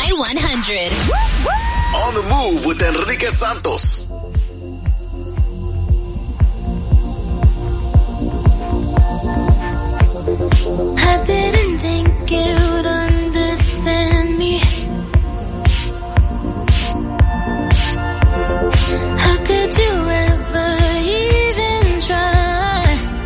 Y100. On the Move with Enrique Santos. I didn't think you'd understand me. How could you ever even try?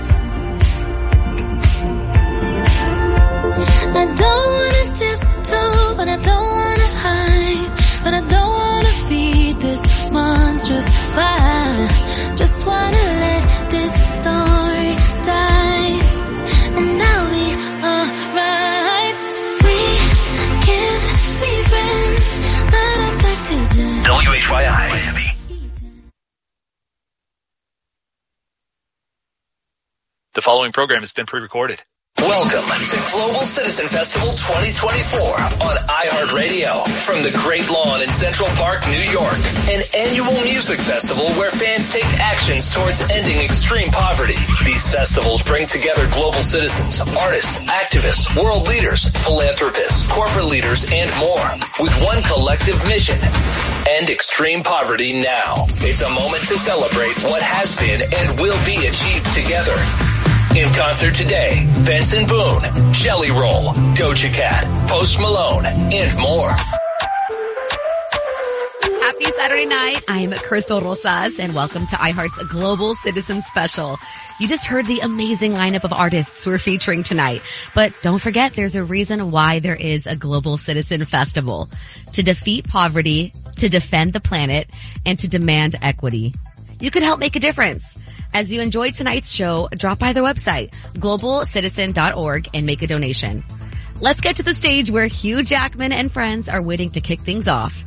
I don't wanna tiptoe, but I don't wanna hide. But I don't wanna feed this monstrous fire. Just wanna let this story die. And I'll be alright. We can't be friends, but I'd like to just WHYI Miami. The following program has been pre-recorded. Welcome to Global Citizen Festival 2024 on iHeartRadio from the Great Lawn in Central Park, New York. An annual music festival where fans take actions towards ending extreme poverty. These festivals bring together global citizens, artists, activists, world leaders, philanthropists, corporate leaders, and more with one collective mission: end extreme poverty now. It's a moment to celebrate what has been and will be achieved together. In concert today, Benson Boone, Jelly Roll, Doja Cat, Post Malone, and more. Happy Saturday night. I'm Crystal Rosas, and welcome to iHeart's Global Citizen Special. You just heard the amazing lineup of artists we're featuring tonight. But don't forget, there's a reason why there is a Global Citizen Festival: to defeat poverty, to defend the planet, and to demand equity. You can help make a difference. As you enjoyed tonight's show, drop by their website, globalcitizen.org, and make a donation. Let's get to the stage where Hugh Jackman and friends are waiting to kick things off.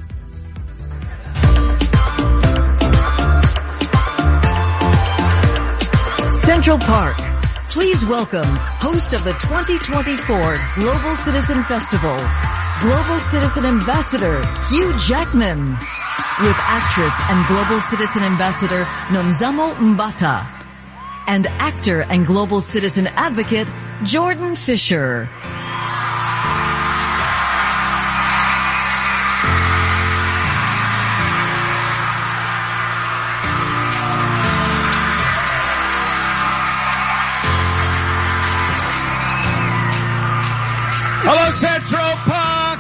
Central Park. Please welcome host of the 2024 Global Citizen Festival, Global Citizen Ambassador Hugh Jackman, with actress and Global Citizen Ambassador Nomzamo Mbata, and actor and Global Citizen Advocate Jordan Fisher. Hello, Central Park.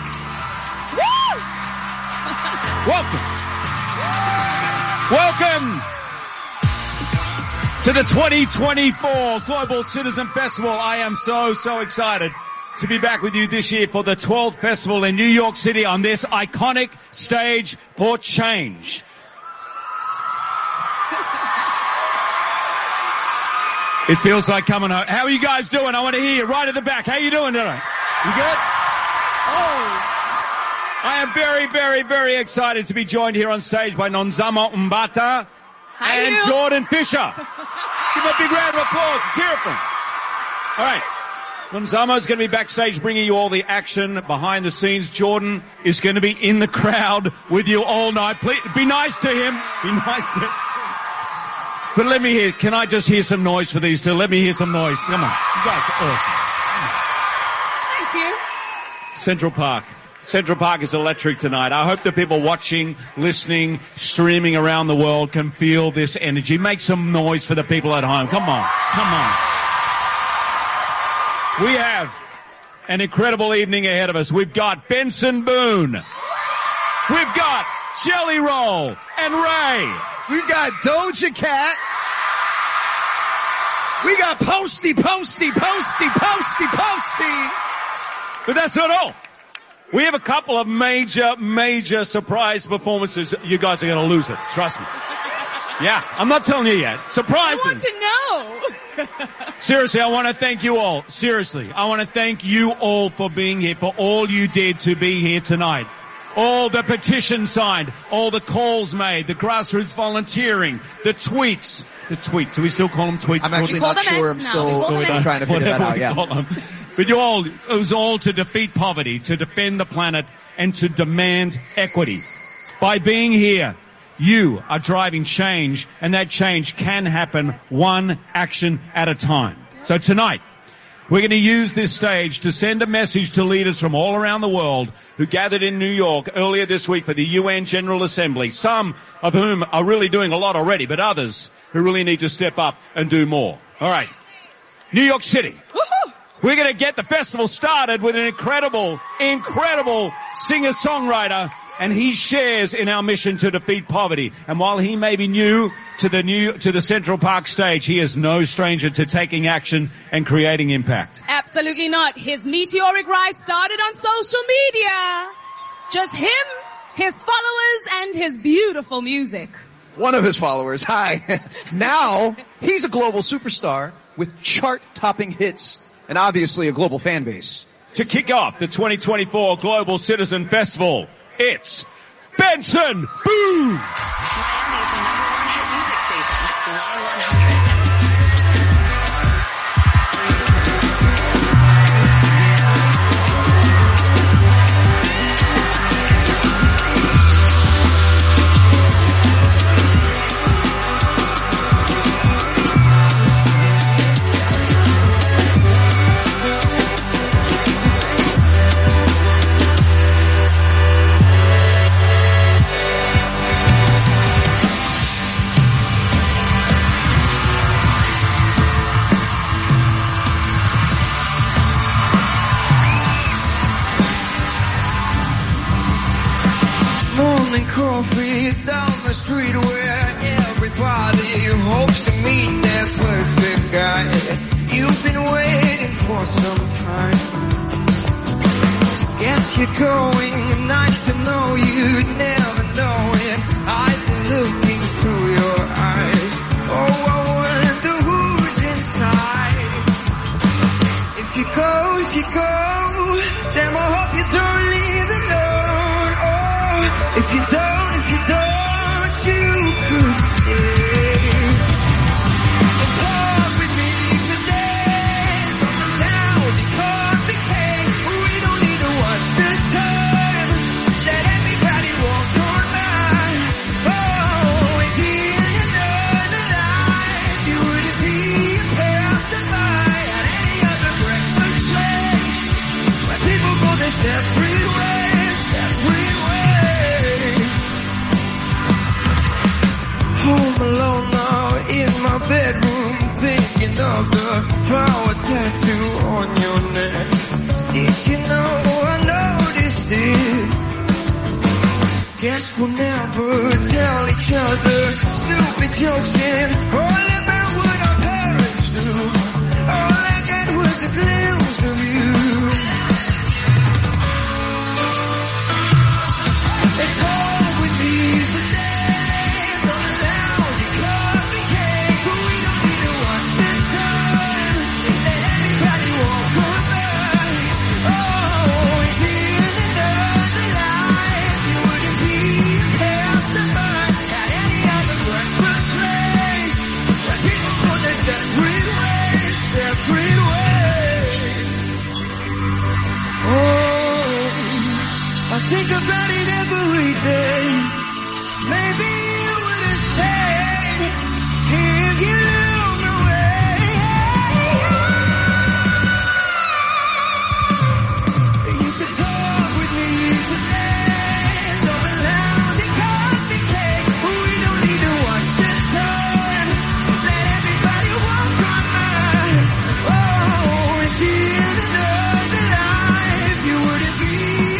Woo! Welcome to the 2024 Global Citizen Festival. I am so excited to be back with you this year for the 12th festival in New York City on this iconic stage for change. It feels like coming home. How are you guys doing? I want to hear you right at the back. How you doing tonight? You good? Oh. I am very excited to be joined here on stage by Nomzamo Mbata and Jordan Fisher. Give them a big round of applause. Let's hear it from them. All right. Nomzamo's going to be backstage bringing you all the action behind the scenes. Jordan is going to be in the crowd with you all night. Please be nice to him. Be nice to him. But let me hear, can I just hear some noise for these two? Let me hear some noise. Come on. You guys are awesome. Thank you. Central Park. Central Park is electric tonight. I hope the people watching, listening, streaming around the world can feel this energy. Make some noise for the people at home. Come on. Come on. We have an incredible evening ahead of us. We've got Benson Boone. We've got Jelly Roll and Ray. We've got Doja Cat. We got Posty. But that's not all. We have a couple of major surprise performances. You guys are going to lose it. Trust me. Yeah, I'm not telling you yet. Surprising. I want to know. Seriously, I want to thank you all. Seriously, I want to thank you all for being here, for all you did to be here tonight. All the petitions signed, all the calls made, the grassroots volunteering, the tweets. The tweets. Do we still call them tweets? I'm actually not sure. I'm still trying to figure that out. Yeah. But it was all to defeat poverty, to defend the planet, and to demand equity. By being here, you are driving change, and that change can happen one action at a time. So tonight, We're going to use this stage to send a message to leaders from all around the world who gathered in New York earlier this week for the UN General Assembly, some of whom are really doing a lot already, but others who really need to step up and do more. All right. New York City. Woo-hoo! We're going to get the festival started with an incredible singer-songwriter, and he shares in our mission to defeat poverty. And while he may be new to the Central Park stage, he is no stranger to taking action and creating impact. Absolutely not. His meteoric rise started on social media. Just him, his followers, and his beautiful music. One of his followers, hi. Now, he's a global superstar with chart-topping hits and obviously a global fan base. To kick off the 2024 Global Citizen Festival, it's Benson Boone! Miami's #1 hit music station, Y100. Coffee down the street where everybody hopes to meet their perfect guy. You've been waiting for some time. Guess you're going, nice to know you never know it. I've been looking through your eyes. Oh, I wonder who's inside. If you go, damn, I hope you don't leave alone. Oh, if you don't, you could stay. Talk with me today. Something loud and complicated. We don't need to watch the time. Let everybody walk on by. Oh, and in another life, you wouldn't be a passerby at any other breakfast place. Where people go their separate ways, separate ways. Home alone now in my bedroom, thinking of the flower tattoo on your neck. Did you know I noticed it? Guess we'll never tell each other stupid jokes and all about what our parents do. All I got was a glimpse of you. It's all with me today. I think about it every day. Maybe you would have stayed if you knew the way. You could talk with me today. So loud and complicate. We don't need to watch the time. Let everybody walk on by. Oh, at the end of the life, you wouldn't be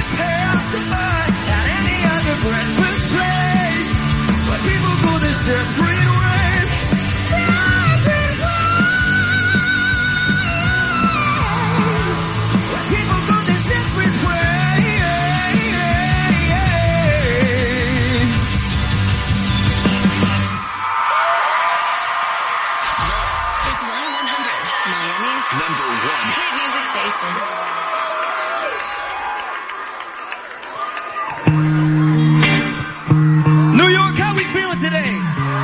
at any other breakfast place, but people go their separate ways, separate ways. But people go their separate ways. It's Y100, Miami's #1 hit music station. New York, how we feeling today?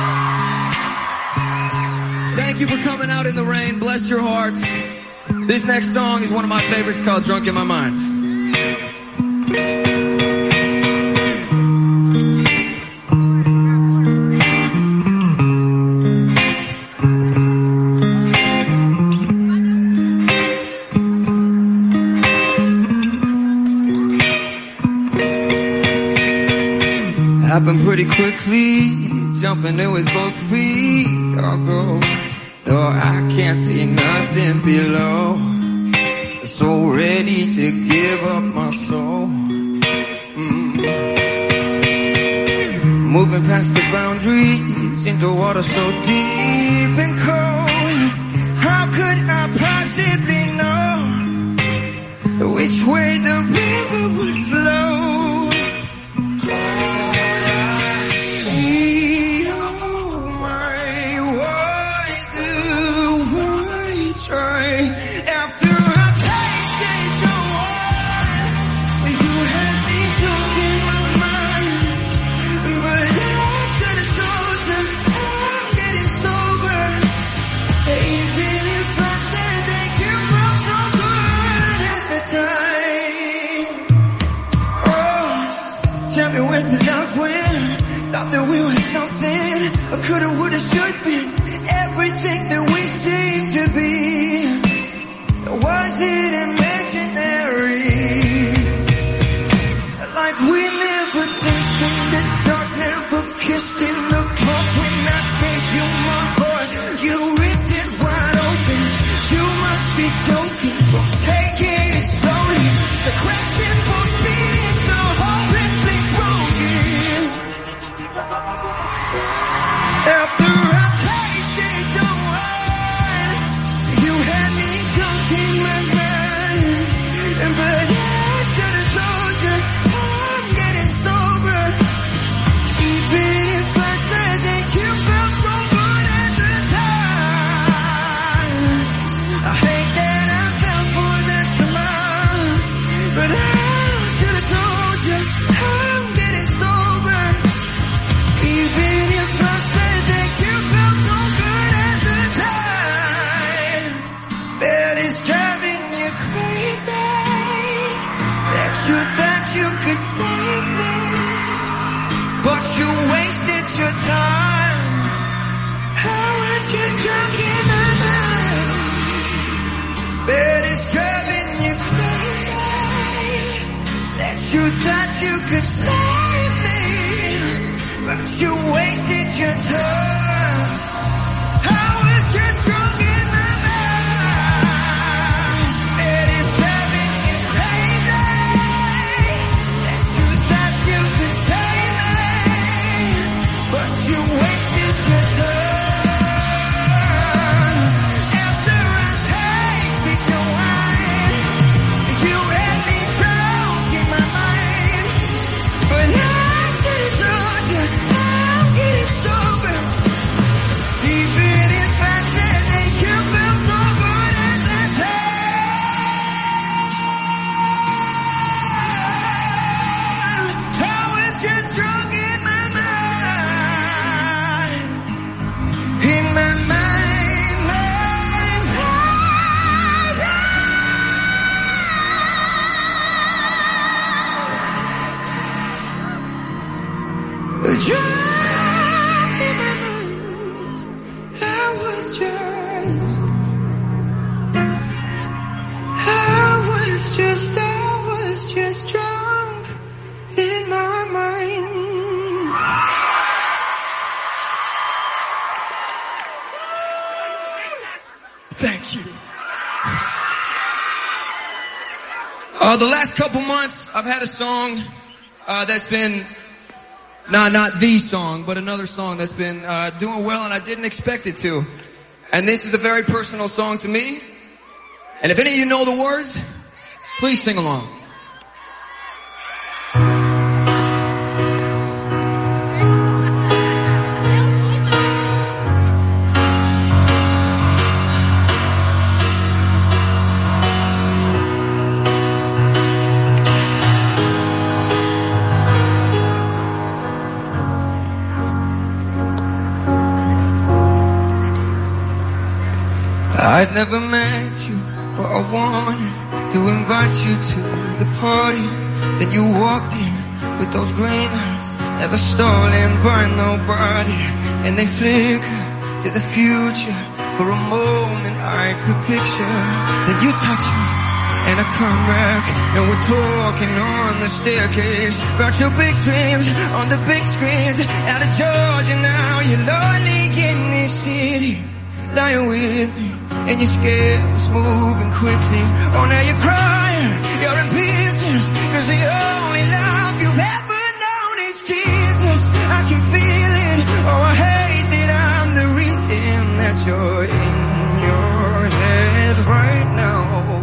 Thank you for coming out in the rain. Bless your hearts. This next song is one of my favorites called Drunk in My Mind. happened pretty quickly, jumping in with both feet. I'll go, though I can't see nothing below. So ready to give up my soul. Moving past the boundaries into water so deep and cold. How could I possibly know which way the river would flow? Thought that we were something, coulda, woulda, should been everything that we seem to be. Was it imaginary? Like we never danced in the dark, never kissed in the park. When I gave you my heart, you ripped it wide open. You must be joking, so taking it slowly. The question was beating so hopelessly broken. After I tasted your wine, you had me drunk in my mind. But I should have told you I'm getting sober. Even if I said that you felt so good at the time. I hate that I fell for that tomorrow. But I should have told you I'm getting sober. Even if I said that you felt so good at the time. That is driving you crazy. That you thought you could save me, but you wasted your time. I was just drunk in my mind. That is driving you crazy. That you thought you could save me, but you wasted your time. I was just drunk in my mind. It is driving you crazy. That you thought you could save me, but you wasted your time. After I tasted your wine, you had me drunk in my mind. But I should have told you I'm getting sober. Even if I said that you felt so good at that time. I was just drunk in my mind. In my mind, drunk in my mind. I was just drunk in my mind. Thank you. The last couple months, I've had a song that's been, not the song, but another song that's been doing well, and I didn't expect it to. And this is a very personal song to me. And if any of you know the words, please sing along. I'd never met you, but I wanted to invite you to the party. Then you walked in with those green eyes, never stolen by nobody. And they flickered to the future. For a moment I could picture. Then you touched me And I come back and we're talking on the staircase about your big dreams on the big screens out of Georgia. Now you're lonely in this city, lying with me, and you're scared it's moving quickly. Oh, now you're crying, you're in pieces, cause the only love you've ever known is Jesus. I can feel it, oh I hate that I'm the reason that you're in your head right now,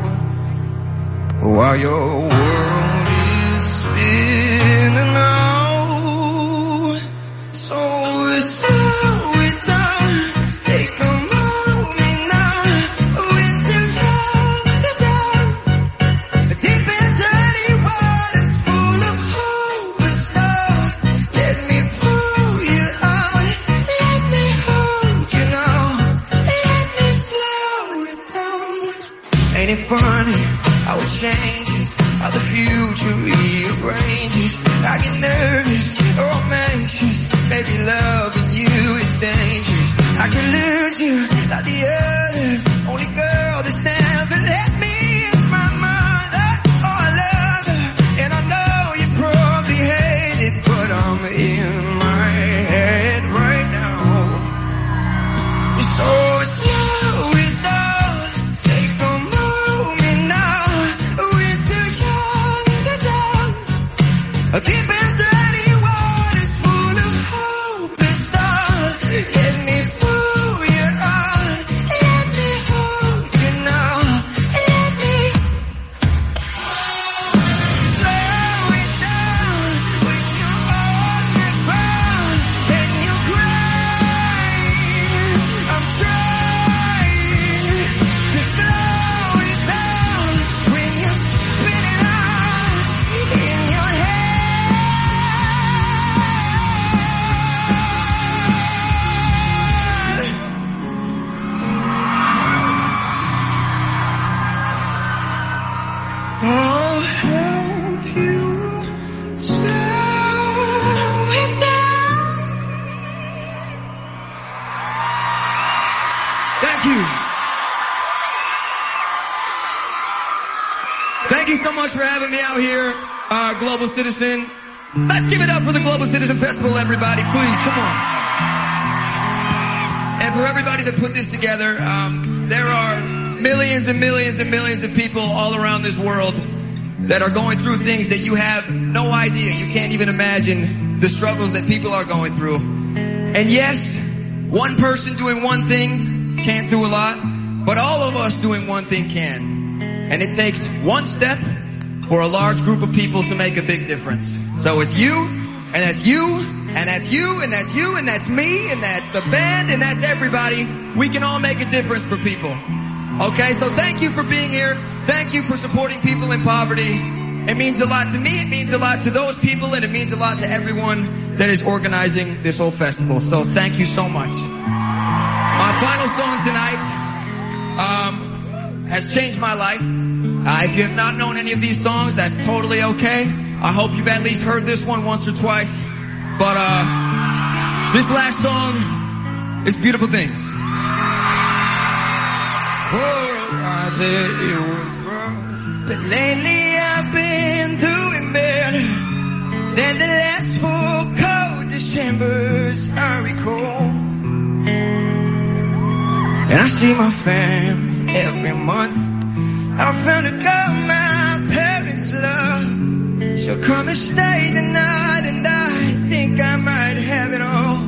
while your world is spinning out. So without, take a moment now, with your love to down. Deep and dirty waters full of hope and stars. Let me pull you out, let me hold you now, let me slow it down. Ain't it funny how it changes, how the future rearranges? I get nervous, or I'm anxious, maybe loving you is dangerous. I can lose you like the others, only girl that's never let me. It's my mother, oh I love her, and I know you probably hate it, but I'm in my head right now. So slow it down, take a moment now, we're too young to drown. Deep and dirty waters full of hope and stars. Let me pull you out, let me hold you now, let me slow it down. When you're on the ground and you're crying, I'm trying to slow it down. When you're spinning out in your head. I'll help you slow it down. Thank you. Thank you so much for having me out here, Global Citizen. Let's give it up for the Global Citizen Festival, everybody. Please, come on. And for everybody that put this together, there are millions and millions and millions of people all around this world that are going through things that you have no idea. You can't even imagine the struggles that people are going through. And yes, one person doing one thing can't do a lot, but all of us doing one thing can. And it takes one step for a large group of people to make a big difference. So it's you, and that's you, and that's you, and that's you, and that's me, and that's the band, and that's everybody. We can all make a difference for people. Okay, so thank you for being here. Thank you for supporting people in poverty. It means a lot to me, it means a lot to those people, and it means a lot to everyone that is organizing this whole festival. So thank you so much. My final song tonight has changed my life. If you have not known any of these songs, that's totally okay. I hope you've at least heard this one once or twice. But this last song is Beautiful Things. For a while there it was rough, but lately I've been doing better than the last 4 cold Decembers I recall. And I see my family every month. I found a girl my parents love. She'll come and stay the night, and I think I might have it all.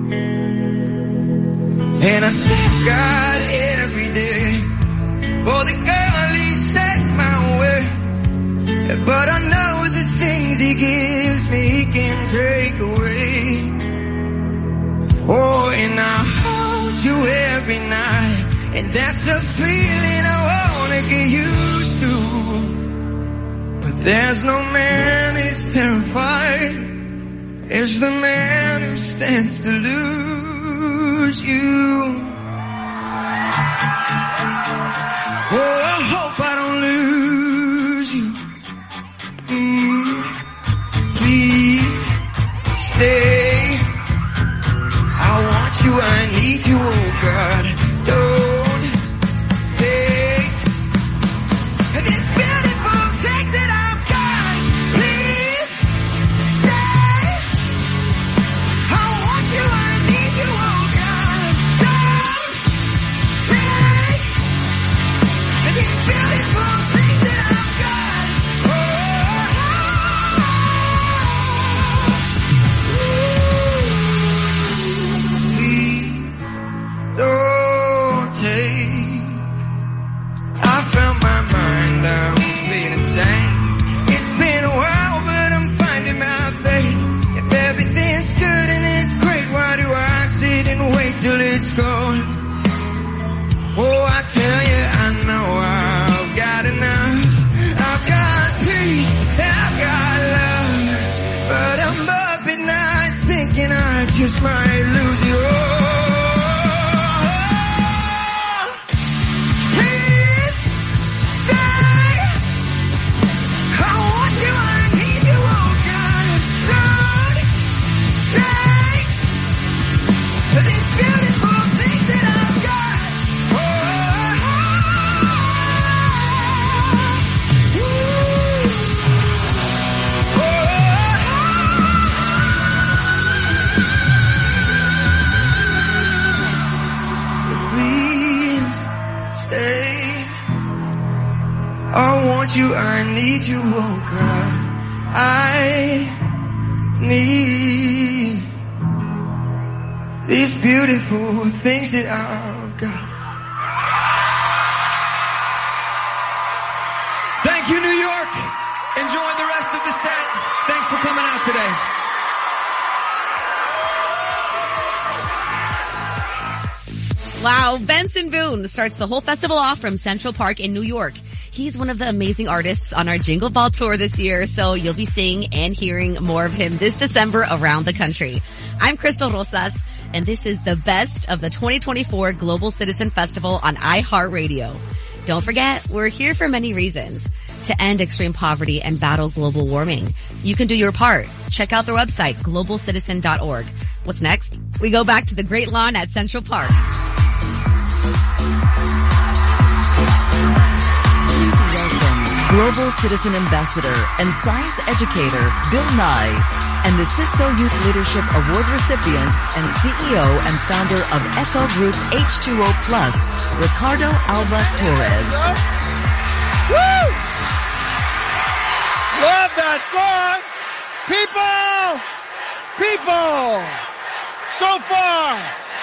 And I thank God every day for the girl He sent my way. But I know the things He gives me He can take away. Oh, and I hold you every night, and that's the feeling I wanna get used to. But there's no man who's terrified as the man who stands to lose you. Oh, I hope I don't lose you. Please stay. I want you, I need you, oh God. Don't take this. I just might lose you. Please stay. I want you, I need you, oh God. Don't take these beautiful things that I've got. I want you, I need you, oh God. I need these beautiful things that I've got. Thank you, New York. Enjoy the rest of the set. Thanks for coming out today. Wow, Benson Boone starts the whole festival off from Central Park in New York. He's one of the amazing artists on our Jingle Ball Tour this year, so you'll be seeing and hearing more of him this December around the country. I'm Crystal Rosas, and this is the best of the 2024 Global Citizen Festival on iHeartRadio. Don't forget, we're here for many reasons. To end extreme poverty and battle global warming. You can do your part. Check out their website, globalcitizen.org. What's next? We go back to the Great Lawn at Central Park. Global Citizen Ambassador and Science Educator Bill Nye and the Cisco Youth Leadership Award recipient and CEO and founder of Echo Group H2O Plus, Ricardo Alba Torres. Woo! Love that song! People! So far!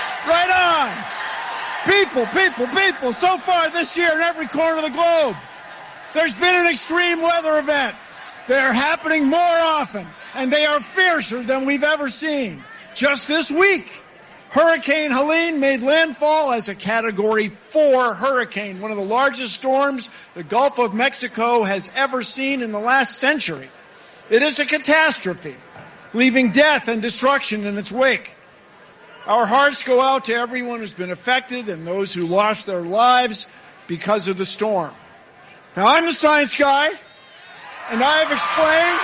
Right on! People! So far this year in every corner of the globe, there's been an extreme weather event. They are happening more often, and they are fiercer than we've ever seen. Just this week, Hurricane Helene made landfall as a Category 4 hurricane, one of the largest storms the Gulf of Mexico has ever seen in the last century. It is a catastrophe, leaving death and destruction in its wake. Our hearts go out to everyone who's been affected and those who lost their lives because of the storm. Now, I'm the science guy, and I have explained,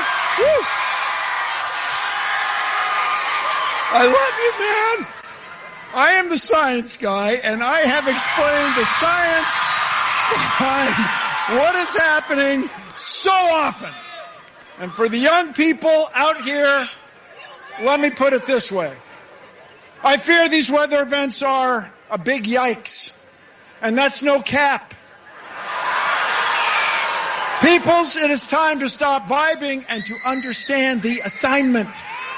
I love you, man. I am the science guy, and I have explained the science behind what is happening so often. And for the young people out here, let me put it this way. I fear these weather events are a big yikes, and that's no cap. Peoples, it is time to stop vibing and to understand the assignment.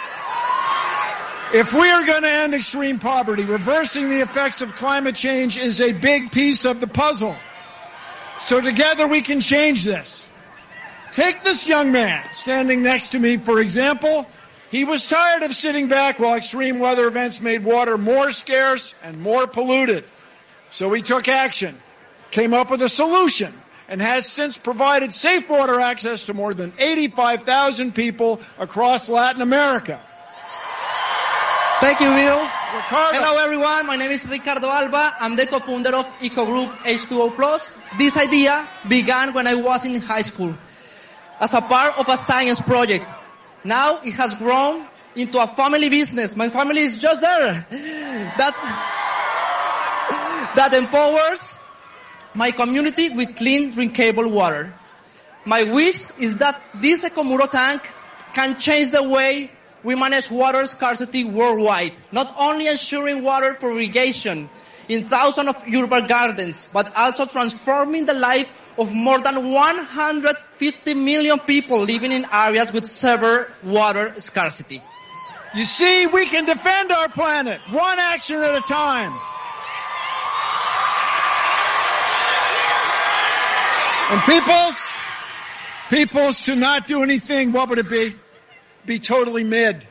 If we are going to end extreme poverty, reversing the effects of climate change is a big piece of the puzzle. So together we can change this. Take this young man standing next to me, for example. He was tired of sitting back while extreme weather events made water more scarce and more polluted. So he took action, came up with a solution, and has since provided safe water access to more than 85,000 people across Latin America. Thank you, Bill. Ricardo. Hello, everyone. My name is Ricardo Alba. I'm the co-founder of Eco Group H2O Plus. This idea began when I was in high school as a part of a science project. Now it has grown into a family business. My family is just there. That empowers my community with clean, drinkable water. My wish is that this Ecomuro tank can change the way we manage water scarcity worldwide, not only ensuring water for irrigation in thousands of urban gardens, but also transforming the life of more than 150 million people living in areas with severe water scarcity. You see, we can defend our planet, one action at a time. And peoples to not do anything, what would it be? Be totally mid.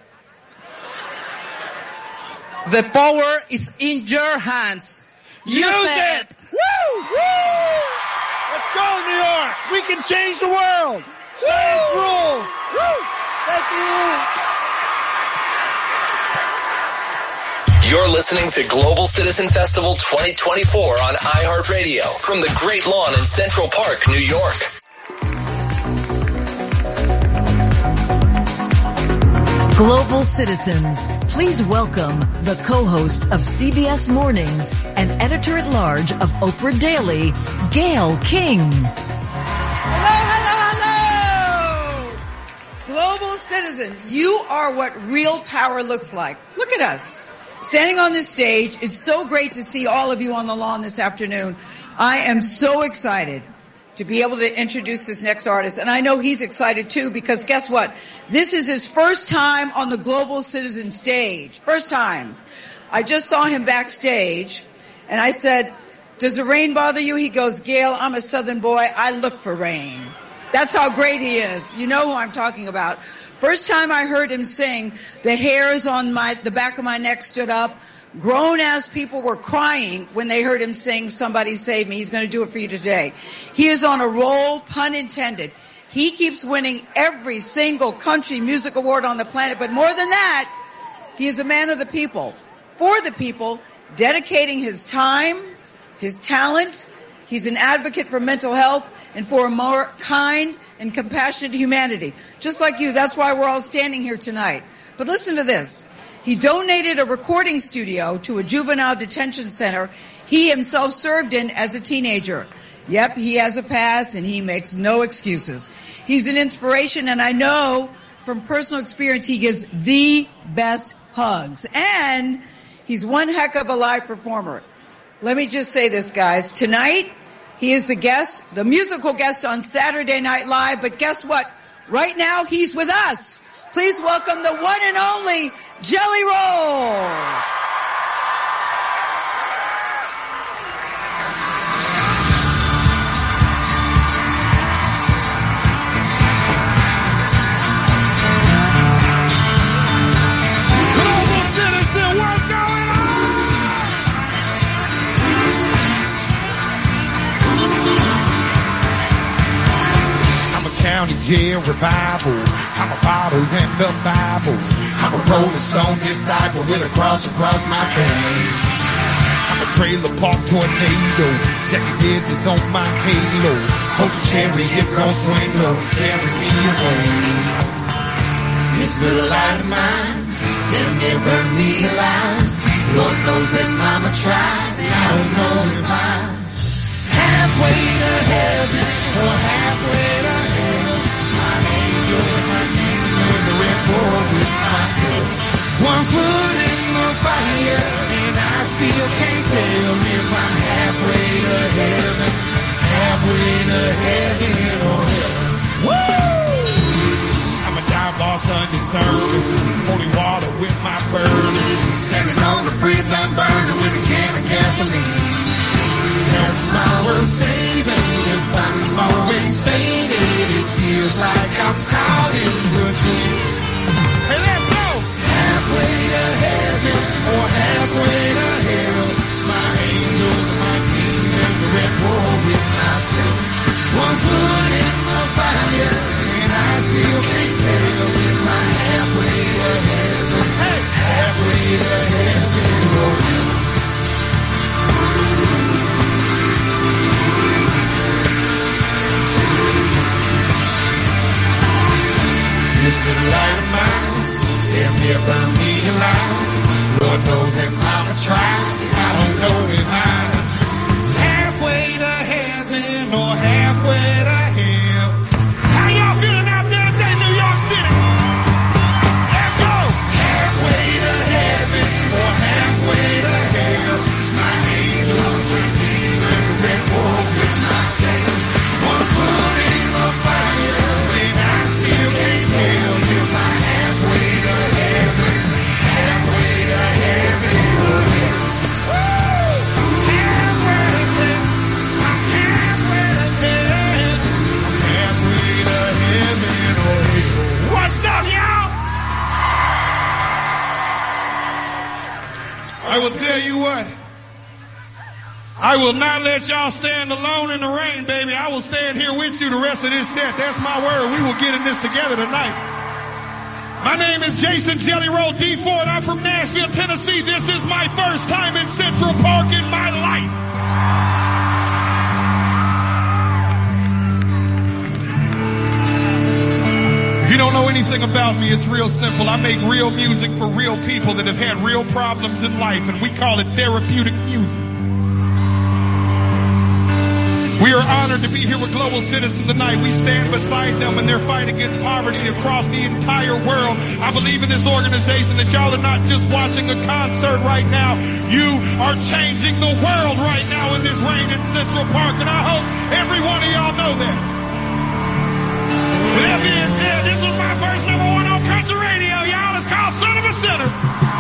The power is in your hands. Use it! Woo! Woo! Let's go, New York! We can change the world! Science rules! Woo! Thank you! You're listening to Global Citizen Festival 2024 on iHeartRadio from the Great Lawn in Central Park, New York. Global citizens, please welcome the co-host of CBS Mornings and editor-at-large of Oprah Daily, Gayle King. Hello. Global citizen, you are what real power looks like. Look at us. Standing on this stage, it's so great to see all of you on the lawn this afternoon. I am so excited to be able to introduce this next artist. And I know he's excited too, because guess what? This is his first time on the Global Citizen stage. First time. I just saw him backstage and I said, does the rain bother you? He goes, Gayle, I'm a Southern boy. I look for rain. That's how great he is. You know who I'm talking about. First time I heard him sing, the hairs on the back of my neck stood up. Grown-ass people were crying when they heard him sing Somebody Save Me. He's going to do it for you today. He is on a roll, pun intended. He keeps winning every single country music award on the planet. But more than that, he is a man of the people, for the people, dedicating his time, his talent. He's an advocate for mental health and for a more kind and compassionate humanity. Just like you, that's why we're all standing here tonight. But listen to this. He donated a recording studio to a juvenile detention center he himself served in as a teenager. Yep, he has a past and he makes no excuses. He's an inspiration, and I know from personal experience he gives the best hugs. And he's one heck of a live performer. Let me just say this, guys. Tonight, he is the guest, the musical guest on Saturday Night Live, but guess what? Right now, he's with us. Please welcome the one and only Jelly Roll. Global citizen, what's going on? I'm a county jail revival. I'm a bottle and the Bible. I'm a rolling stone disciple with a cross across my face. I'm a trailer park tornado. Jackie Digits on my halo. Hope the chariot gon' swing low, carry me away. This little light of mine, damn near burned me alive. Lord knows that mama tried, and I don't know if I'm halfway to heaven or halfway to hell. My angel and my demon in the red war with myself. One foot in the fire, and I still can't tell if I'm halfway to heaven, or hell. Woo! I'm a dive boss undiscerned, holy water with my burden. Standing on the bridge I'm burning with a can of gasoline. That's my world saving. If I'm always faded, it feels like I'm caught in between. Hey, let's go! Halfway to heaven or halfway to hell. My angels and my demons, the red war with myself. One foot in the fire, and I still can't tell if I'm halfway to heaven. Hey, halfway to heaven or hell. This little light of mine, damn near burned me alive. Lord knows that mama tried, I don't know if I'm halfway to heaven or halfway to hell. How y'all feeling out there today, New York City? Let's go! Halfway to heaven or halfway to hell. My angels with me and the red war with myself. One foot in the fire, and I still can't tell if I'm halfway to heaven, halfway to heaven or hell. Woo! Halfway to heaven, I'm halfway to heaven, I'm halfway to heaven or hell. What's up, y'all? I will tell you what. I will not let y'all stand alone in the rain, baby. I will stand here with you the rest of this set. That's my word. We will get in this together tonight. My name is Jason Jelly Roll D. Ford. I'm from Nashville, Tennessee. This is my first time in Central Park in my life. If you don't know anything about me, it's real simple. I make real music for real people that have had real problems in life, and we call it therapeutic music. We are honored to be here with Global Citizen tonight. We stand beside them in their fight against poverty across the entire world. I believe in this organization that y'all are not just watching a concert right now. You are changing the world right now in this rain in Central Park, and I hope every one of y'all know that. With that being said, this was my first #1 on country radio, y'all. It's called Son of a Sinner.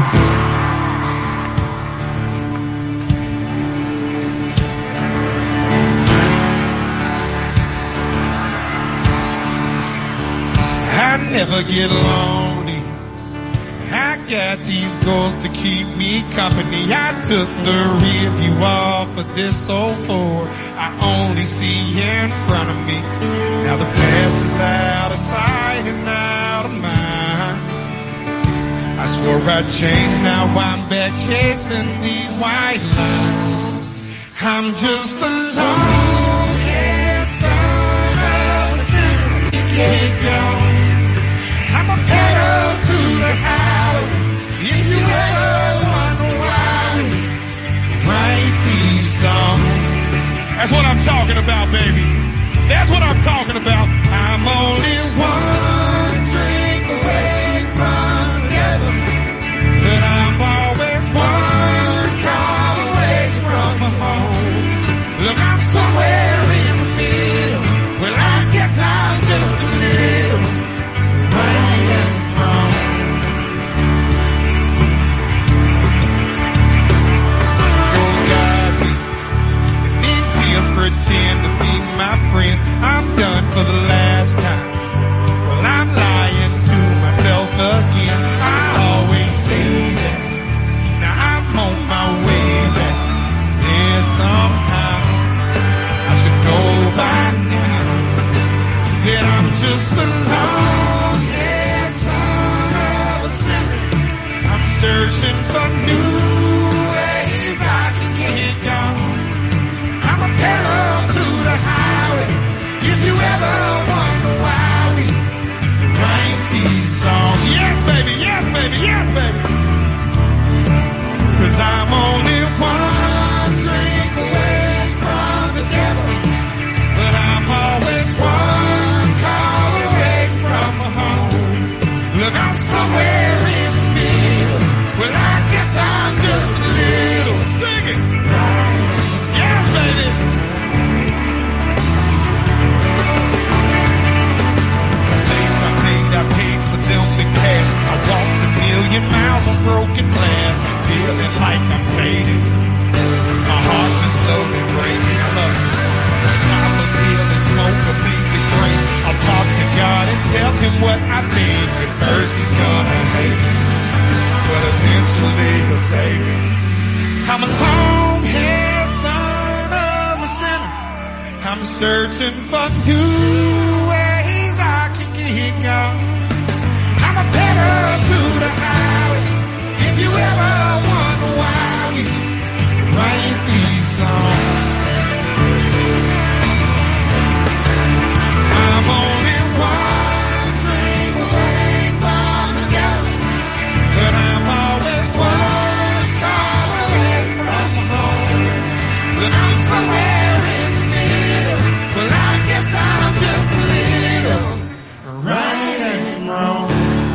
I never get lonely. I got these goals to keep me company. I took the rear view off of this old Ford. I only see in front of me. Now the past is out of sight and out of mind. I swore I'd change, now I'm back chasing these white lines. I'm just a long-haired son of a sinner. Get going. I'm a pedal to the highway. If you ever wonder why we write these songs. That's what I'm talking about, baby. That's what I'm talking about. I'm only one drink away from heaven, but I'm always one call away from home. Look, I'm somewhere in the middle. Well, I guess I'm just a little right and wrong. Oh God, these tears pretend to be my friend. I'm done for the last time. Well, I'm lying to myself again. I always say that. Now I'm on my way back. Yeah, somehow I should go by now. That I'm just a long-haired son of a sinner. I'm searching for new ways I can get gone. I'm a pedal to the highway. If you ever wonder why we write these songs. Yes, baby, yes, baby, yes, baby. 'Cause I'm only one drink away from the devil, but I'm always one call away from home. Look, I'm somewhere in the middle. Well, I guess I'm just a little. Sing it. Yes, baby. Mistakes I made, I paid for them in cash. I walked 1,000,000 miles on broken glass. I'm feeling like I'm fading. My heart is slowly breaking. I love it. I'm a meal and smoke a big drink. I'll talk to God and tell him what I mean. At first he's gonna hate me, but eventually he'll save me. I'm a long-haired son of a sinner. I'm searching for new ways I can get gone. I'm a pedal to the highway. If you ever wonder why we write these songs. I'm only one drink away from the devil, but I'm always one call away from home. But I'm somewhere in the middle. Well, I guess I'm just a little right and wrong.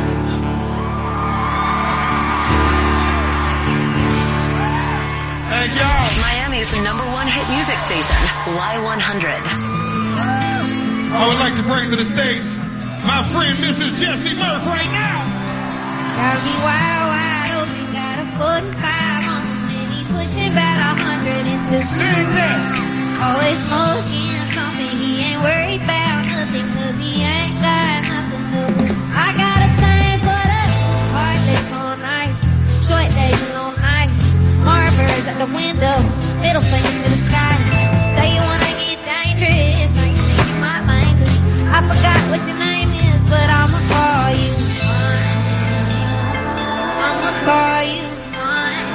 Hey, y'all. Miami's #1 hit music station, Y100. I would like to bring to the stage my friend Mrs. Jessie Murph right now. Gotta be wild, wide open, got a 45 on him, and he pushing about 100 into Sing that. Always smoking something, he ain't worried about nothing, 'cause he ain't got nothing new. I got a thing for the hard days on ice, short days and long nights, Marlboro's at the window, middle finger to the sky. Say you wanna get dangerous, now you speaking my language. I forgot what your name is, but I'ma call you. call you mine.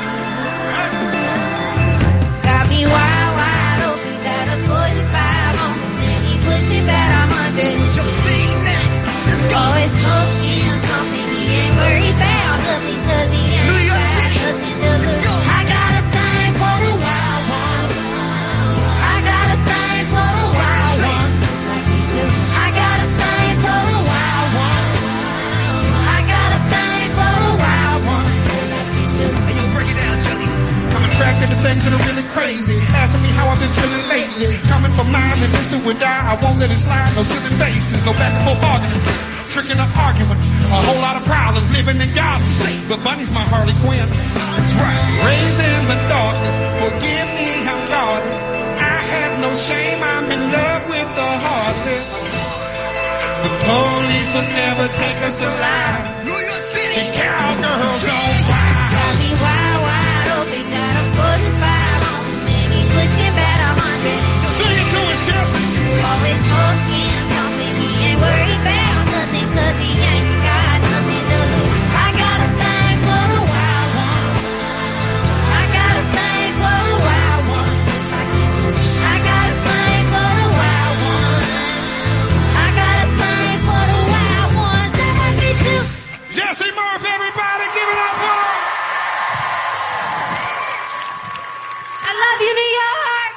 Got me wide, wide open, got a 45 on me, then he push it back 100 and you see that. Always smoking something, he ain't worried about nothing, cause he ain't got nothing to lose. I got a thing for the wild one. I got a thing for the wild one. Like you do. I got a thing for the wild one. I got a thing for the wild one. Like you do. And you break it down, Jelly. I'm attracted to things that are really crazy. Asking me how I've been feeling lately. Coming for mine and Mr. would die. I won't let it slide. No slipping bases. No back and forth argument. Tricking up argument. A whole lot of problems living in Gotham City. But Bunny's my Harley Quinn. That's right. Raised in the darkness. Forgive me, I'm guarded. I have no shame. I'm in love with the heartless. The police will never take us alive. New York City. And cowgirls don't cry. Got me wide, wide open, got a 45 on me, then he push it back 100. Sing it to us, Jesse. Always smoking something, he ain't worried about nothing, cause he ain't got nothing to lose. I got a thing for the wild one. I got a thing for the wild one. I got a thing for the wild one. I got a thing for the wild ones. That was me too. Jesse Murphy, everybody, give it up for him. I love you, New York.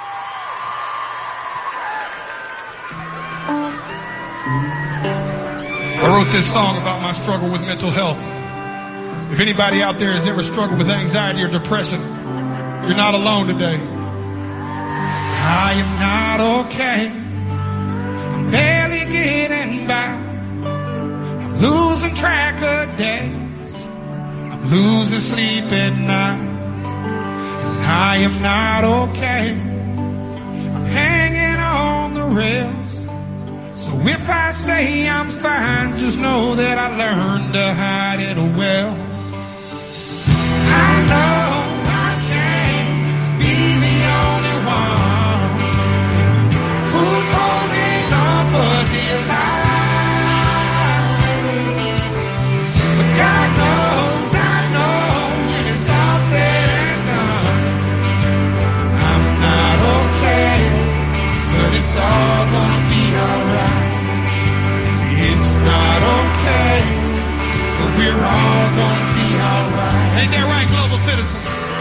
I wrote this song about my struggle with mental health. If anybody out there has ever struggled with anxiety or depression, you're not alone today. I am not okay. I'm barely getting by. I'm losing track of days. I'm losing sleep at night. And I am not okay. I'm hanging on the rails. So if I say I'm fine, just know that I learned to hide it well. I know I can't be the only one who's holding on for dear life. But God knows, I know, when it's all said and done, I'm not okay, but it's all gonna be alright. It's not okay, but we're all gonna be alright. Ain't that right, global citizen?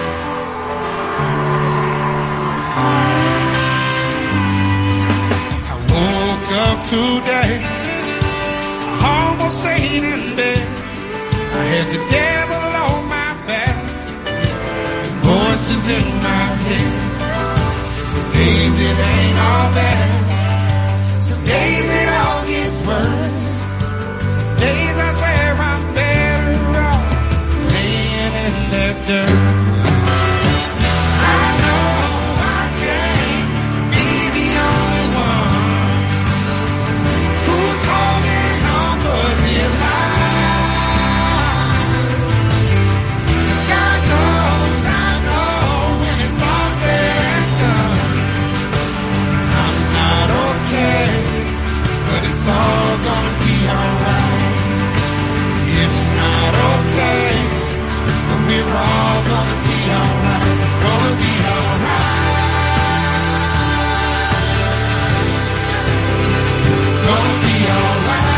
I woke up today, I almost stayed in bed. I had the devil on my back, voices in my head. Some days it ain't all bad, some days it all gets worse. Some days I swear I'm better off laying in that dirt. I know I can't be the only one who's holding on for dear life. God knows, I know, when it's all said and done, I'm not okay, but it's all gonna be alright. It's not okay, but we're all gonna be alright. Gonna be alright. Gonna be alright.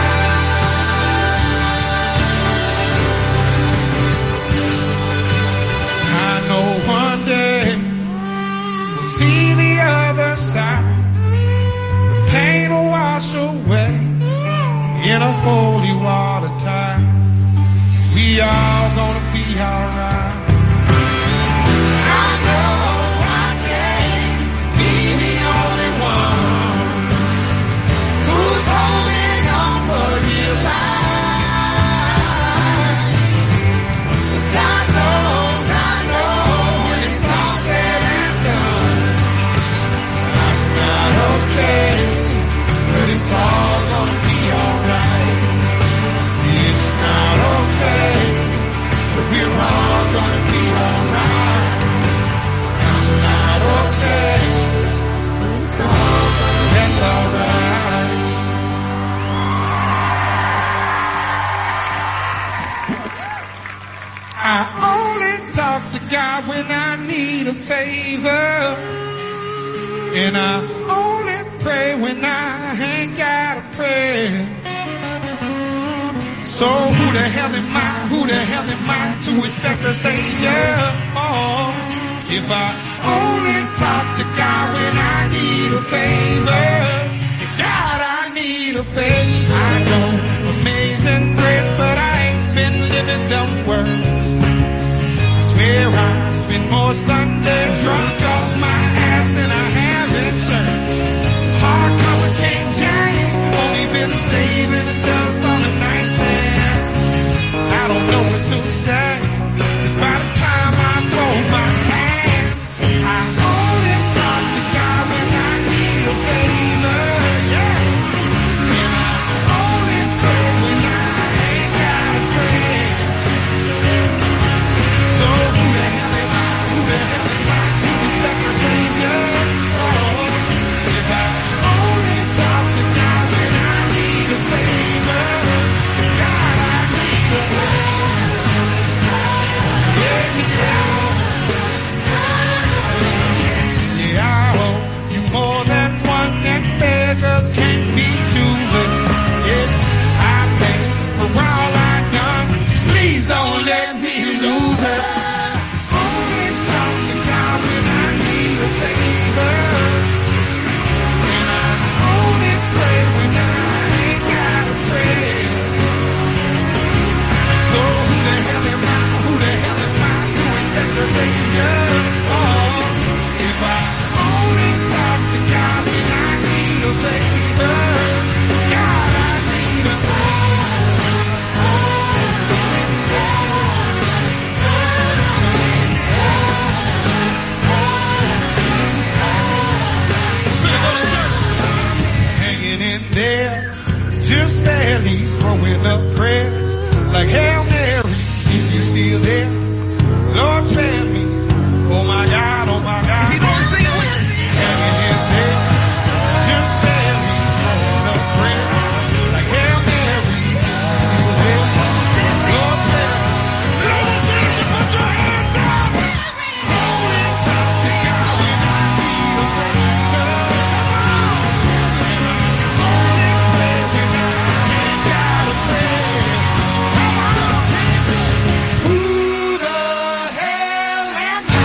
I know one day we'll see the other side. The pain will wash away in a holy water tide. We all gonna be alright. I know I can't be the only one who's holding on for dear life. God knows, I know, when it's all said and done, I'm not okay, but it's all gonna be alright. It's not okay, but we're all gonna God when I need a favor. And I only pray when I ain't got a prayer. So who the hell am I to expect a savior? Oh, if I only talk to God when I need a favor. God, I need a favor. I know amazing grace, but I ain't been living them words. I swear I spend more Sundays drunk off my ass than I have in church. Hardcover King James, only been saving the dust on the nightstand. I don't know what to say, 'cause by the time I throw my hands, I only talk to God when I need a favor. Yeah. And I only pray when I ain't got a prayer. So who the hell am I to expect a savior? Oh, if I only talk to God when I need a favor. God, I need a yeah, I owe you more than one, and beggars can't be choosing. Yeah, I pay for all I've done. Please don't let me lose it. Only talk to God when I need a favor. And I only pray when I ain't got a prayer. So who the hell am I to expect a savior? Oh, if I only talk to God when I need a favor. God, I need a hanging in there, just barely throwing up prayers like Hail Mary, if you still there, Lord spare me. Oh my God, oh my God. Keep on singing with us. Hanging in there, just barely throwing up prayers like Hail Mary, if you still there, Lord spare me. Lord spare me, put your hands up. Only talk to God when I need a favor. Only pray when I ain't got a prayer. Who the hell am I?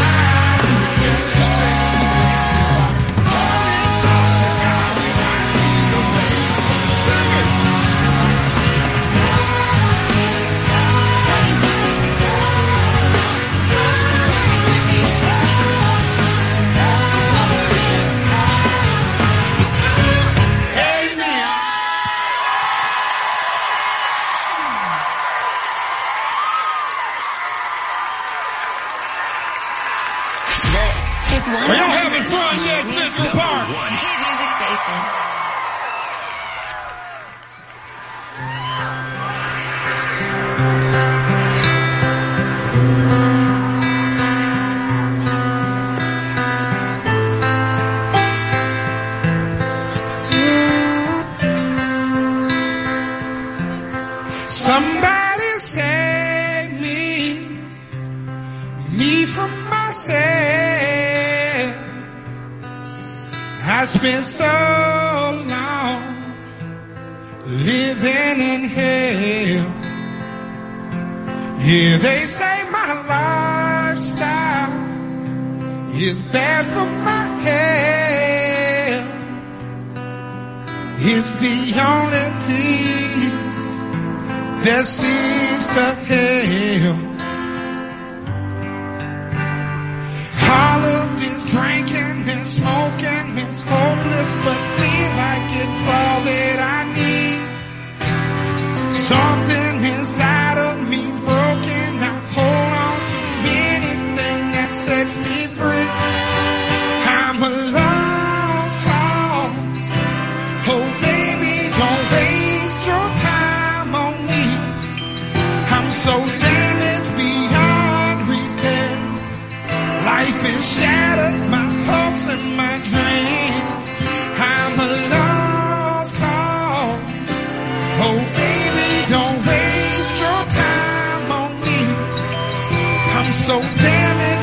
Are y'all having fun yet, Central Park? Hit music station. Somebody save me from myself. I spent so long living in hell. Yeah, they say my lifestyle is bad for my health. It's the only thing that seems to help. All of this drinking and smoking is hopeless, but feel like it's all that I need. Something inside of me's broken. I hold on to anything that sets me free. I'm a lost cause. Oh baby, don't waste your time on me. I'm so damaged beyond repair. Life is shattered, my hopes and my dreams. I'm a lost cause. Oh baby, don't waste your time on me. I'm so damaged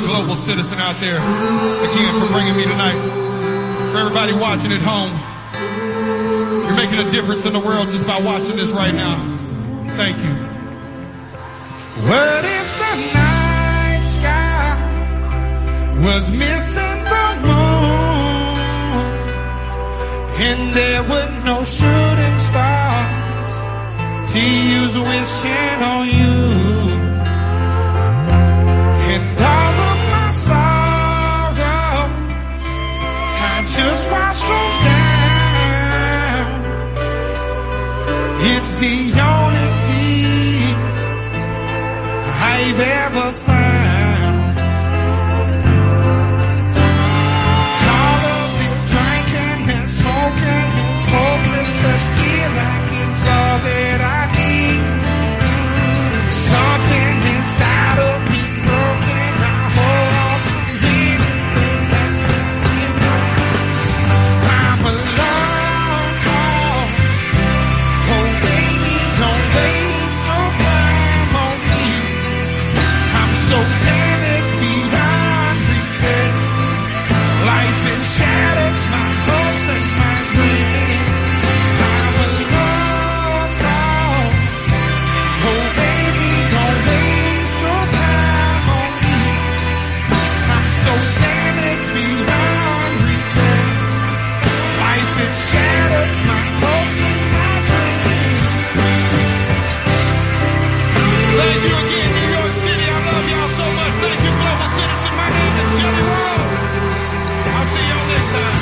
global citizen out there, again, for bringing me tonight. For everybody watching at home, you're making a difference in the world just by watching this right now. Thank you. What if the night sky was missing the moon, and there were no shooting stars to use wishing on you, and all of my sorrows I just washed them down. It's the only peace I've ever found. All of this drinking and smoking is hopeless, but feel like it's all that I need. Something inside of me's broken. I hold on to believing the lessons given. I'm a lost cause. Oh baby, don't waste no time on me. I'm so damaged beyond repair. Life has shattered my hopes and my dreams. I'm a lost cause. Oh baby, don't waste your time on me. I'm so damaged beyond repair. Life has shattered my hopes and my dreams. Thank you again, New York City. I love y'all so much. Thank you, global citizen. My name is Jelly Roll. I'll see y'all next time.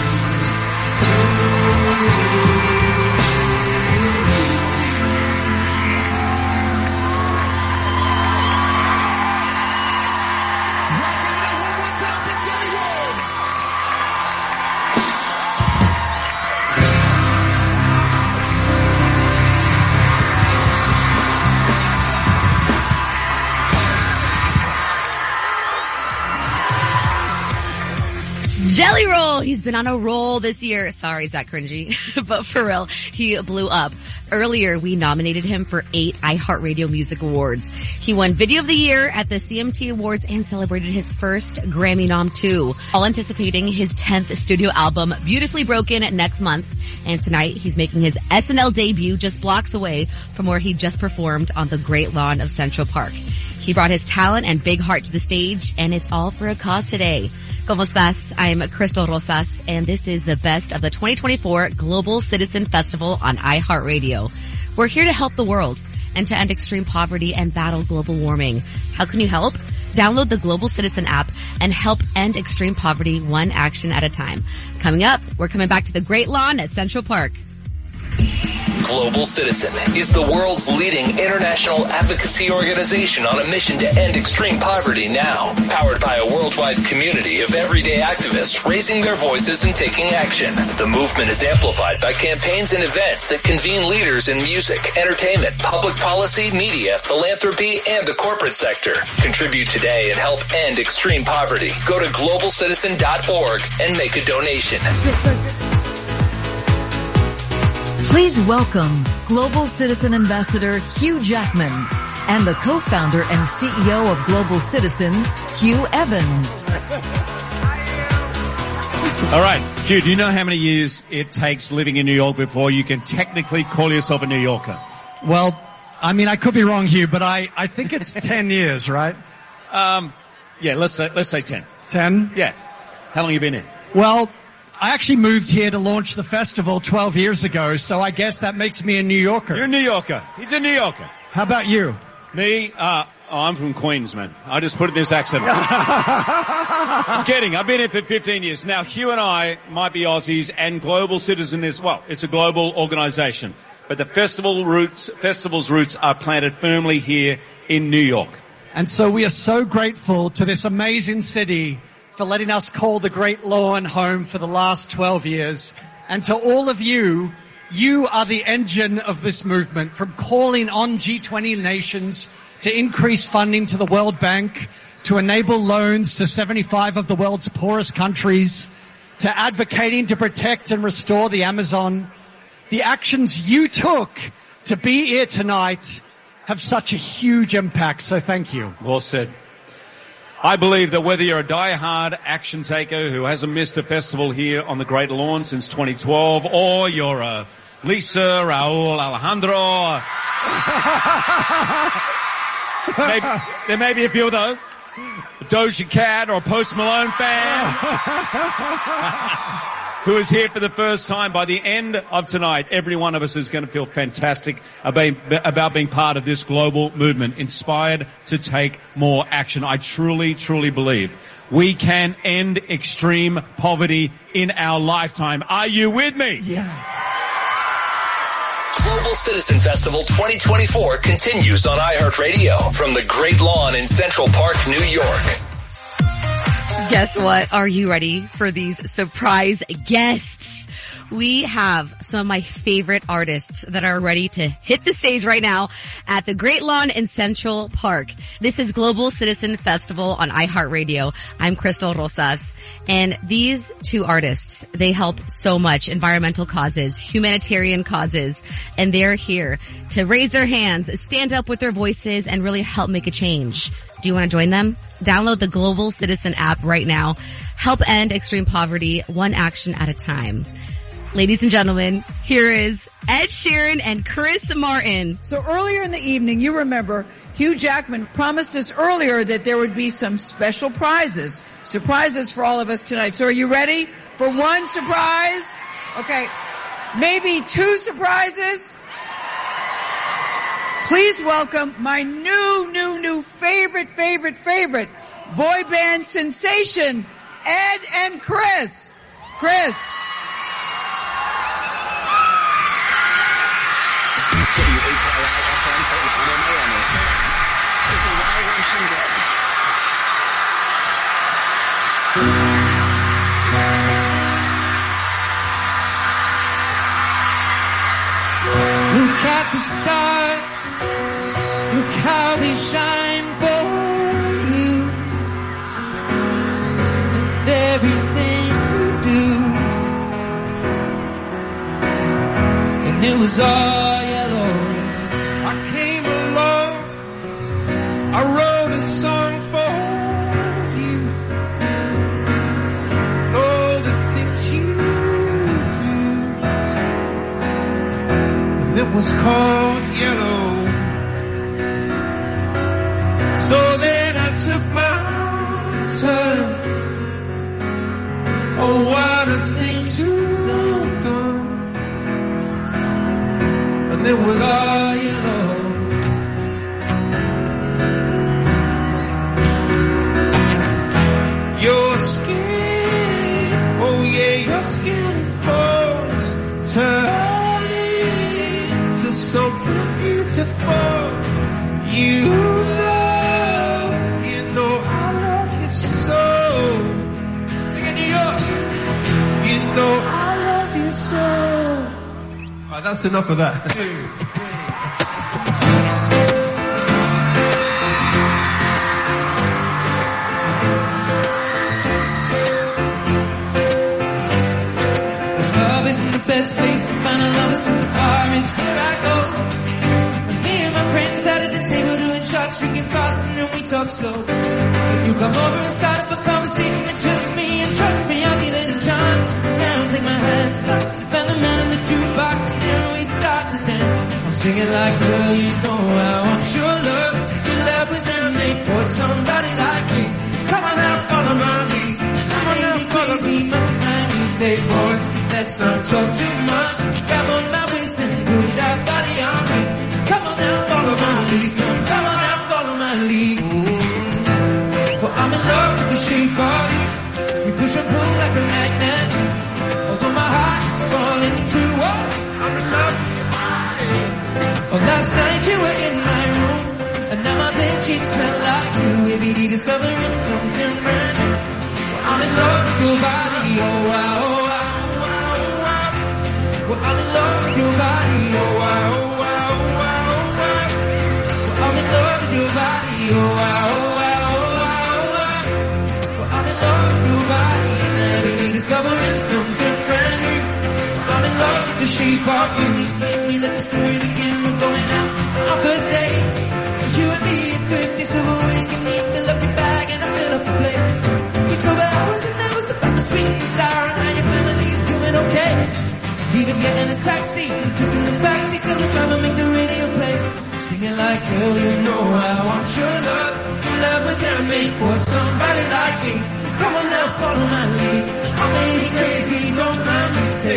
Jelly Roll. He's been on a roll this year. Sorry, is that cringy? But for real, he blew up. Earlier, we nominated him for 8 iHeartRadio Music Awards. He won Video of the Year at the CMT Awards and celebrated his first Grammy nom too. All anticipating his 10th studio album, Beautifully Broken, next month. And tonight, he's making his SNL debut just blocks away from where he just performed on the great lawn of Central Park. He brought his talent and big heart to the stage, and it's all for a cause today. ¿Cómo estás? I'm Crystal Rosas, and this is the best of the 2024 Global Citizen Festival on iHeartRadio. We're here to help the world and to end extreme poverty and battle global warming. How can you help? Download the Global Citizen app and help end extreme poverty one action at a time. Coming up, we're coming back to the Great Lawn at Central Park. Global Citizen is the world's leading international advocacy organization on a mission to end extreme poverty now. Powered by a worldwide community of everyday activists raising their voices and taking action. The movement is amplified by campaigns and events that convene leaders in music, entertainment, public policy, media, philanthropy, and the corporate sector. Contribute today and help end extreme poverty. Go to globalcitizen.org and make a donation. Please welcome Global Citizen Ambassador Hugh Jackman and the co-founder and CEO of Global Citizen, Hugh Evans. All right, Hugh, do you know how many years it takes living in New York before you can technically call yourself a New Yorker? Well, I mean, I could be wrong, Hugh, but I think it's 10 years, right? Yeah, let's say 10. 10? Yeah. How long have you been here? Well, I actually moved here to launch the festival 12 years ago, so I guess that makes me a New Yorker. You're a New Yorker. He's a New Yorker. How about you? Me? I'm from Queens, man. I just put it in this accent. I'm kidding. I've been here for 15 years. Now, Hugh and I might be Aussies, and Global Citizen is, well, it's a global organization. But the festival's roots are planted firmly here in New York. And so we are so grateful to this amazing city for letting us call the Great Lawn home for the last 12 years. And to all of you, you are the engine of this movement, from calling on G20 nations to increase funding to the World Bank, to enable loans to 75 of the world's poorest countries, to advocating to protect and restore the Amazon. The actions you took to be here tonight have such a huge impact, so thank you. Well said. I believe that whether you're a die-hard action taker who hasn't missed a festival here on the Great Lawn since 2012, or you're a Lisa, Raul, Alejandro, there may be a few of those, a Doja Cat or a Post Malone fan who is here for the first time. By the end of tonight, every one of us is going to feel fantastic about being part of this global movement, inspired to take more action. I truly, truly believe we can end extreme poverty in our lifetime. Are you with me? Yes. Global Citizen Festival 2024 continues on iHeartRadio from the Great Lawn in Central Park, New York. Guess what? Are you ready for these surprise guests? We have some of my favorite artists that are ready to hit the stage right now at the Great Lawn in Central Park. This is Global Citizen Festival on iHeartRadio. I'm Crystal Rosas. And these two artists, they help so much environmental causes, humanitarian causes, and they're here to raise their hands, stand up with their voices, and really help make a change. Do you want to join them? Download the Global Citizen app right now. Help end extreme poverty, one action at a time. Ladies and gentlemen, here is Ed Sheeran and Chris Martin. So earlier in the evening, you remember, Hugh Jackman promised us earlier that there would be some special prizes. Surprises for all of us tonight. So are you ready for one surprise? Okay. Maybe two surprises? Please welcome my new favorite boy band sensation, Ed and Chris. Chris. Look at the stars, look how they shine for you, and everything you do, and it was all yellow. I came along, I wrote a song for you, and all the things you do, and it was called Yellow. So then I took my turn. Oh, what a thing to do. And it was all yellow. Your skin, oh yeah, your skin was turned to something beautiful. You that's enough of that. Love isn't the best place to find a lover, so the bar is where I go. Me and my friends sat at the table doing shots, drinking fast, and then we talk slow. If you come over and start up a conversation with just me, and trust me, I'll give it a chance. Now take my hand, stop, found the man in the jukebox, and there we start to dance. I'm singing like, girl, you know I want your love. Your love was handmade for somebody like me. Come on now, follow my lead. I'm really crazy, but you say, boy, let's not talk too much. Grab on my waist and put that body on me. Come on now, follow my lead. Come on now, follow my lead. Well, I'm in love with the shape of you. We push and pull like a magnet. Although my heart is falling too, I'm in love with your body. Oh, last night you were in my room, and now my bed sheets smell like you. Every day discovering something brand new. Well, I'm in love with your body, oh wow, oh wow, oh wow, oh wow. Well, I'm in love with your body, oh wow, oh wow, oh wow, oh wow. Well, I'm in love with your body, oh wow, oh wow, oh wow, oh wow. Well, I'm in love with your body, and every day discovering something brand new. I'm in love with the shape of you. We let the story begin. We're going out on our first date. You and me at 50, so we can eat, fill up your bag and I fill up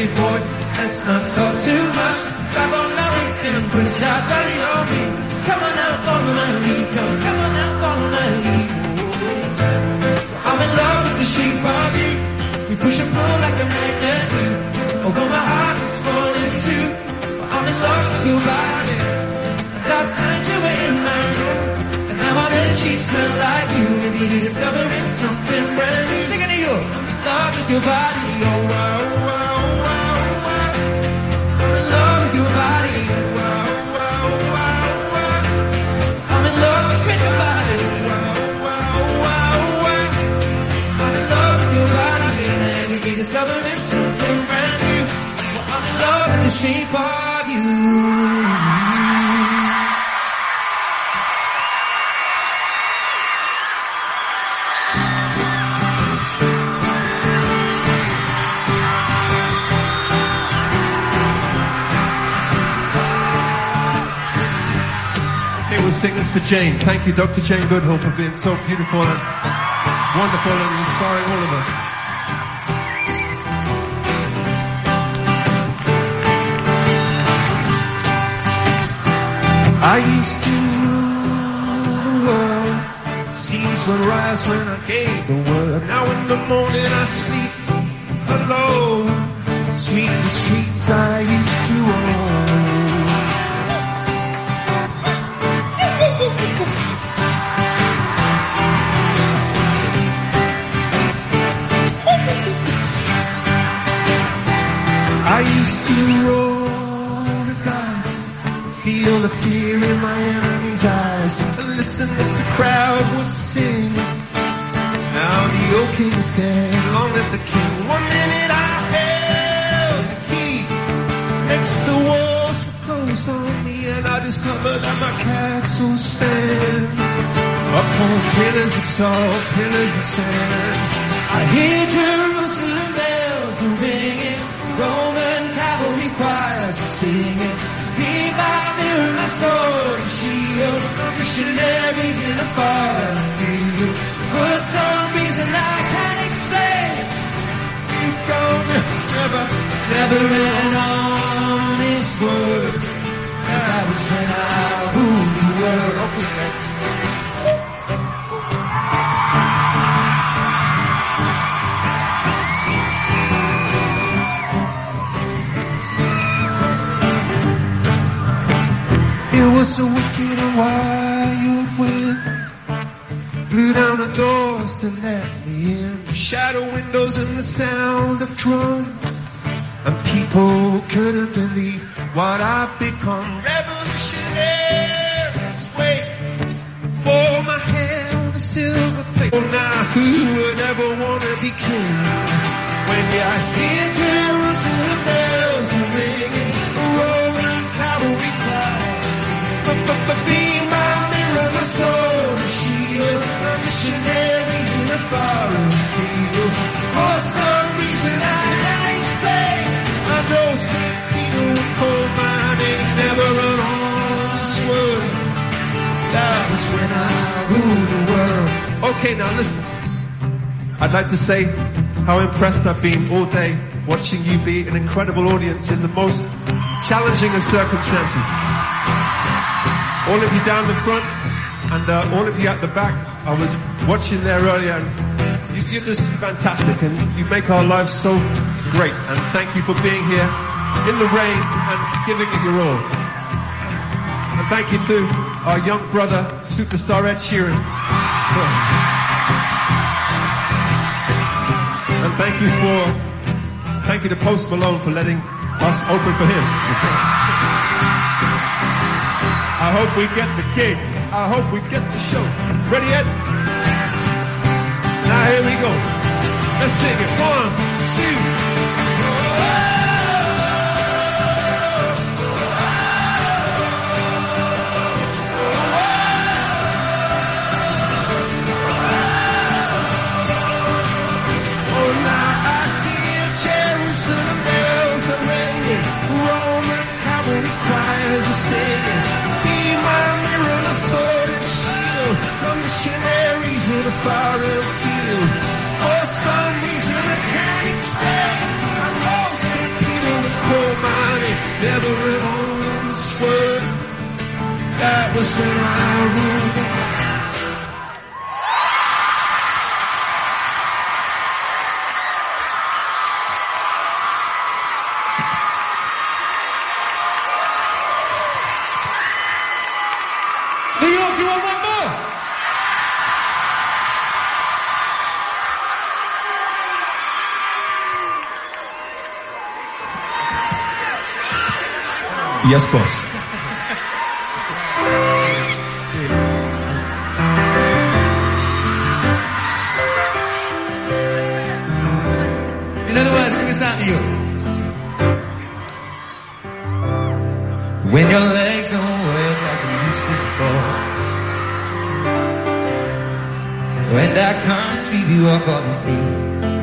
Hey boy, let's not talk too much. Grab on my waist and put your body on me. Come on now, follow my lead. Come on now, follow my lead. I'm in love with the shape of you. We push and pull like a magnet. Although my heart is falling too, I'm in love with your body. Last night you were in my room, and now my bed sheets smell like you. Maybe you're discovering something brand new. Thinking of you, I'm in love with your body. Oh wow, wow, wow, wow. I'm in love with your body. Wow, wow, wow, wow. I'm in love with your body. Wow, wow, wow, wow. I'm in love with your body, and maybe you're discovering something brand new. Well, I'm in love with the shape of you. Sing this for Jane. Thank you, Dr. Jane Goodall, for being so beautiful and wonderful and inspiring all of us. I used to rule the world. Seas would rise when I gave the word. Now in the morning I sleep alone. Sweet the streets I used to own. I used to roll the dice, feel the fear in my enemy's eyes, and listen as the crowd would sing. Now the old king's dead, long live the king. 1 minute I held the key, next the walls were closed on me, and I discovered that my castle stand upon pillars of salt, pillars of sand. I hear Jerusalem bells are ringing, Roman cavalry choirs are singing. Be my mirror, my sword and shield, missionaries in a foreign field. For some reason I can't explain, you promised never an honest word. That was when I ruled the world. It was a wicked and wild wind, blew down the doors to let me in. Shadow windows and the sound of drums, and people couldn't believe what I've become. Revolutionaries wait for my hair on a silver plate. Oh, now who would ever want to be king? When I hear Jerusalem bells are ringing, Roman cavalry choir. But be my mirror, my soul, my shield, my missionaries in the foreign field. For some reason I can't explain, I know St. Peter would call my name, never an honest word. That was when I ruled the world. Okay, now listen. I'd like to say how impressed I've been all day watching you be an incredible audience in the most challenging of circumstances. All of you down the front and all of you at the back, I was watching there earlier, and you're just fantastic, and you make our lives so great. And thank you for being here in the rain and giving it your all. And thank you to our young brother, superstar Ed Sheeran. And thank you to Post Malone for letting us open for him. I hope we get the gig. I hope we get the show. Ready, Ed? Now here we go. Let's sing it. 1, 2. Oh, now I hear Jerusalem bells are ringing, Roman cavalry choirs are singing. Missionaries in a foreign field. For some reason I can't explain, I know St. Peter every moment's word that was when I ruled. New York, you want one more? Yes, boss. In other words, sing a song to you. When your legs don't work like they used to before, when I can't sweep you off of your feet,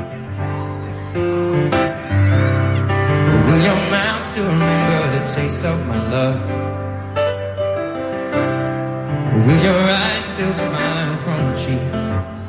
will your mouth still remember the taste of my love? Will your eyes still smile from the cheek?